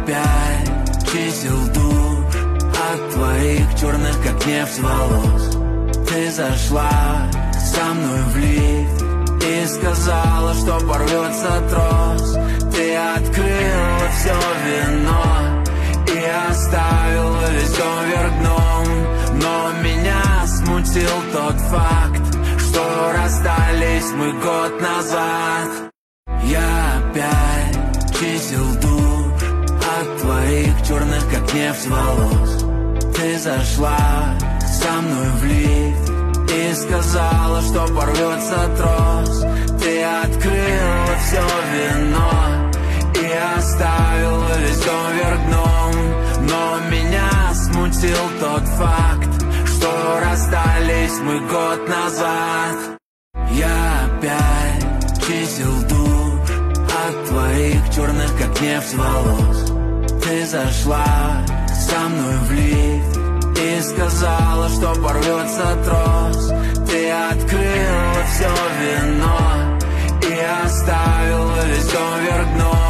опять чистил душ от твоих черных, как нефть, волос. Ты зашла со мной в лифт и сказала, что порвется трос. Ты открыла все вино и оставила весь дом вверх дном. Но меня смутил тот факт, что расстались мы год назад. Я опять чистил душ от твоих черных, как нефть, волос. Ты зашла со мной в лифт и сказала, что порвется трос. Ты открыла все вино и оставила весь дом вверх дном. Но меня смутил тот факт, что расстались мы год назад. Я опять чистил душ от твоих черных, как нефть, волос. Ты зашла со мной в лифт и сказала, что порвется трос. Ты открыла все вино